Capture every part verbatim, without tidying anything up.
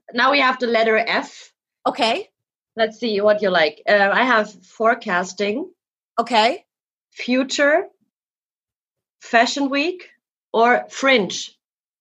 now we have the letter F. Okay. Let's see what you like. Uh, I have forecasting. Okay. Future, Fashion Week, or Fringe.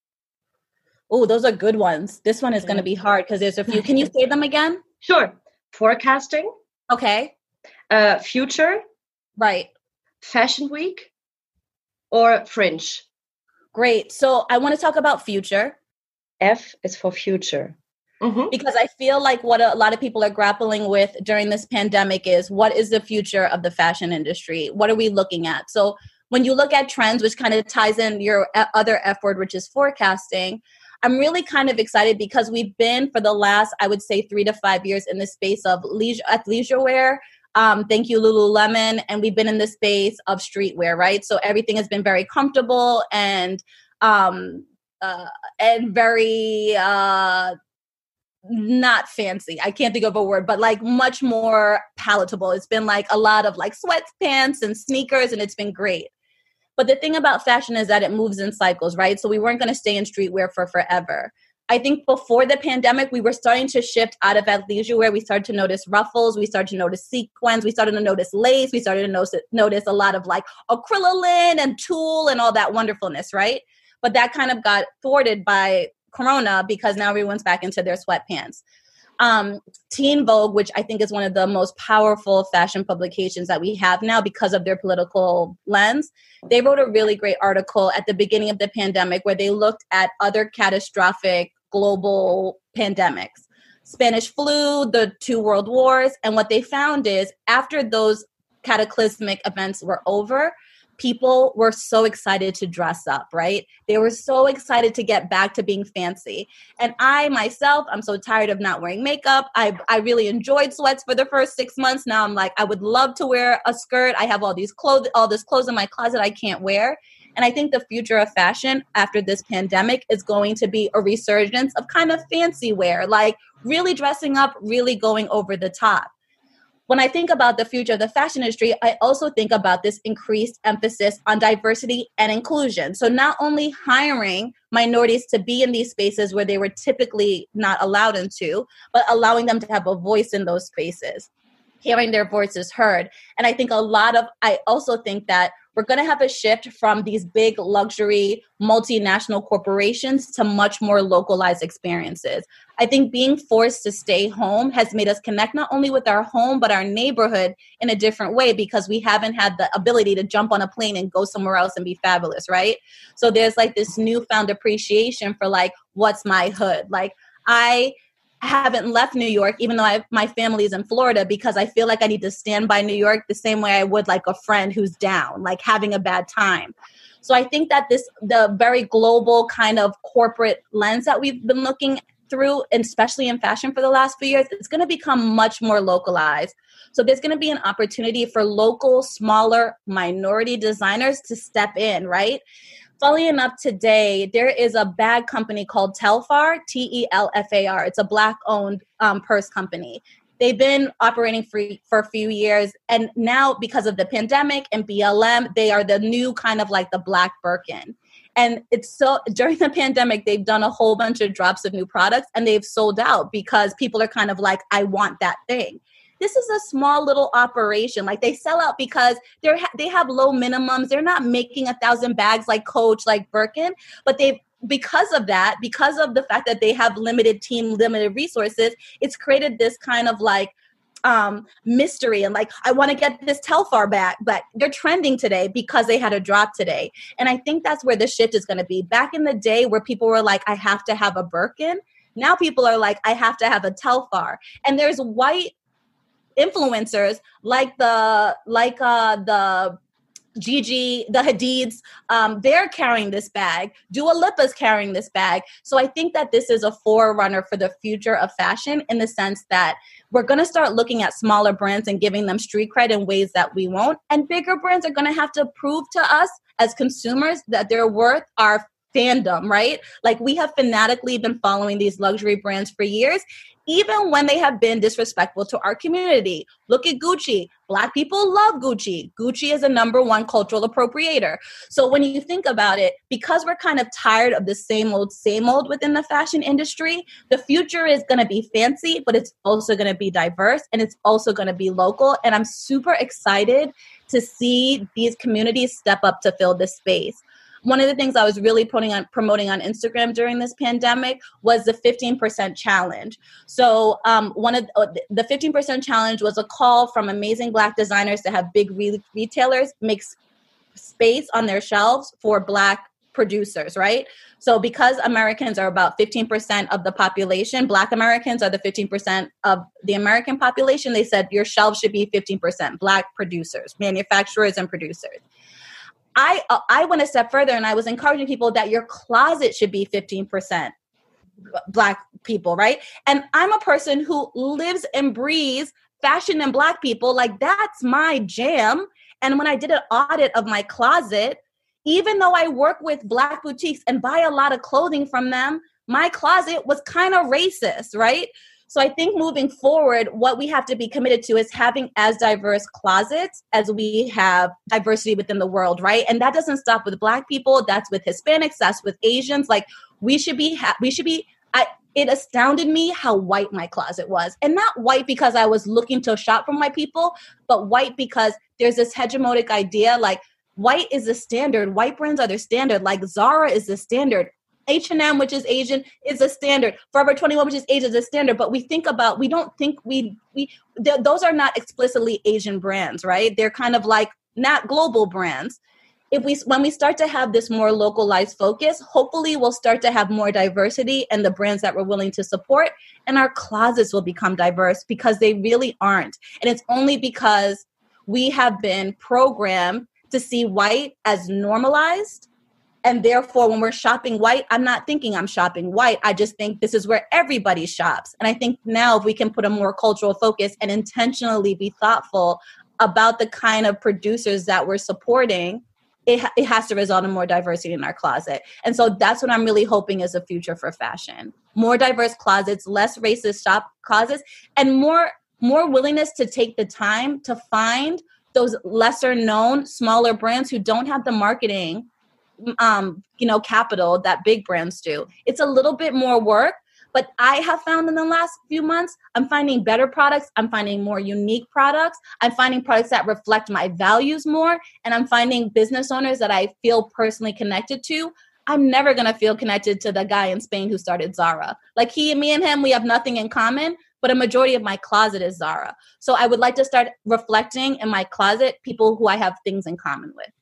Oh, those are good ones. This one is going to be hard because there's a few. Can you say them again? Sure. Forecasting. Okay. Uh, future. Right. Fashion Week, or Fringe. Great. So I want to talk about future. F is for future. Mm-hmm. Because I feel like what a lot of people are grappling with during this pandemic is, what is the future of the fashion industry? What are we looking at? So when you look at trends, which kind of ties in your other F word, which is forecasting, I'm really kind of excited because we've been for the last, I would say, three to five years in the space of leisure, athleisure wear. Um, thank you, Lululemon. And we've been in the space of streetwear, right? So everything has been very comfortable and um, uh, and very... Uh, not fancy. I can't think of a word, but like much more palatable. It's been like a lot of like sweatpants and sneakers, and it's been great. But the thing about fashion is that it moves in cycles, right? So we weren't going to stay in streetwear for forever. I think before the pandemic, we were starting to shift out of athleisure wear. We started to notice ruffles. We started to notice sequins. We started to notice lace. We started to notice, notice a lot of like acrylamide and tulle and all that wonderfulness, right? But that kind of got thwarted by Corona because now everyone's back into their sweatpants. Um, Teen Vogue, which I think is one of the most powerful fashion publications that we have now because of their political lens, they wrote a really great article at the beginning of the pandemic where they looked at other catastrophic global pandemics, Spanish flu, the two world wars. And what they found is after those cataclysmic events were over, people were so excited to dress up, right? They were so excited to get back to being fancy. And I myself, I'm so tired of not wearing makeup. I I really enjoyed sweats for the first six months. Now I'm like, I would love to wear a skirt. I have all these clothes, all this clothes in my closet I can't wear. And I think the future of fashion after this pandemic is going to be a resurgence of kind of fancy wear, like really dressing up, really going over the top. When I think about the future of the fashion industry, I also think about this increased emphasis on diversity and inclusion. So not only hiring minorities to be in these spaces where they were typically not allowed into, but allowing them to have a voice in those spaces, hearing their voices heard. And I think a lot of, I also think that we're going to have a shift from these big luxury multinational corporations to much more localized experiences. I think being forced to stay home has made us connect not only with our home, but our neighborhood in a different way because we haven't had the ability to jump on a plane and go somewhere else and be fabulous, right? So there's like this newfound appreciation for like, what's my hood? Like I haven't left New York, even though I, my family is in Florida, because I feel like I need to stand by New York the same way I would like a friend who's down, like having a bad time. So I think that this, the very global kind of corporate lens that we've been looking through, and especially in fashion for the last few years, it's going to become much more localized. So there's going to be an opportunity for local, smaller minority designers to step in, right? Funnily enough, today, there is a bag company called Telfar, T E L F A R. It's a Black-owned um, purse company. They've been operating for, for a few years. And now, because of the pandemic and B L M, they are the new kind of like the Black Birkin. And it's so, during the pandemic, they've done a whole bunch of drops of new products and they've sold out because people are kind of like, I want that thing. This is a small little operation. Like they sell out because they're ha- they have low minimums. They're not making a thousand bags like Coach, like Birkin, but they've, because of that, because of the fact that they have limited team, limited resources, it's created this kind of like um, mystery and like, I want to get this Telfar bag, but they're trending today because they had a drop today. And I think that's where the shift is going to be. Back in the day where people were like, I have to have a Birkin. Now people are like, I have to have a Telfar. And there's white influencers like the like uh the Gigi, the Hadids, um, they're carrying this bag. Dua Lipa's carrying this bag. So I think that this is a forerunner for the future of fashion in the sense that we're going to start looking at smaller brands and giving them street cred in ways that we won't. And bigger brands are going to have to prove to us as consumers that they're worth our fandom, right? Like we have fanatically been following these luxury brands for years, even when they have been disrespectful to our community. Look at Gucci. Black people love Gucci. Gucci is a number one cultural appropriator. So when you think about it, because we're kind of tired of the same old, same old within the fashion industry, the future is going to be fancy, but it's also going to be diverse and it's also going to be local. And I'm super excited to see these communities step up to fill this space. One of the things I was really putting on, promoting on Instagram during this pandemic was the fifteen percent challenge. So um, one of the, the fifteen percent challenge was a call from amazing Black designers to have big re- retailers make space on their shelves for Black producers, right? So because Americans are about fifteen percent of the population, Black Americans are the fifteen percent of the American population, they said your shelves should be fifteen percent Black producers, manufacturers and producers. I uh, I went a step further and I was encouraging people that your closet should be fifteen percent Black people, right? And I'm a person who lives and breathes fashion and Black people. Like that's my jam. And when I did an audit of my closet, even though I work with Black boutiques and buy a lot of clothing from them, my closet was kind of racist, right? So I think moving forward, what we have to be committed to is having as diverse closets as we have diversity within the world, right? And that doesn't stop with Black people. That's with Hispanics. That's with Asians. Like we should be, ha- we should be, I, it astounded me how white my closet was. And not white because I was looking to shop for my people, but white because there's this hegemonic idea like white is the standard. White brands are the standard. Like Zara is the standard. H and M, which is Asian, is a standard. Forever twenty-one, which is Asian, is a standard. But we think about, we don't think we, we th- those are not explicitly Asian brands, right? They're kind of like not global brands. If we, when we start to have this more localized focus, hopefully we'll start to have more diversity in the brands that we're willing to support. And our closets will become diverse because they really aren't. And it's only because we have been programmed to see white as normalized. And therefore, when we're shopping white, I'm not thinking I'm shopping white. I just think this is where everybody shops. And I think now if we can put a more cultural focus and intentionally be thoughtful about the kind of producers that we're supporting, it, it has to result in more diversity in our closet. And so that's what I'm really hoping is the future for fashion. More diverse closets, less racist shop closets, and more, more willingness to take the time to find those lesser known, smaller brands who don't have the marketing um, you know, capital that big brands do. It's a little bit more work, but I have found in the last few months, I'm finding better products. I'm finding more unique products. I'm finding products that reflect my values more. And I'm finding business owners that I feel personally connected to. I'm never going to feel connected to the guy in Spain who started Zara. Like he and me and him, we have nothing in common, but a majority of my closet is Zara. So I would like to start reflecting in my closet people who I have things in common with.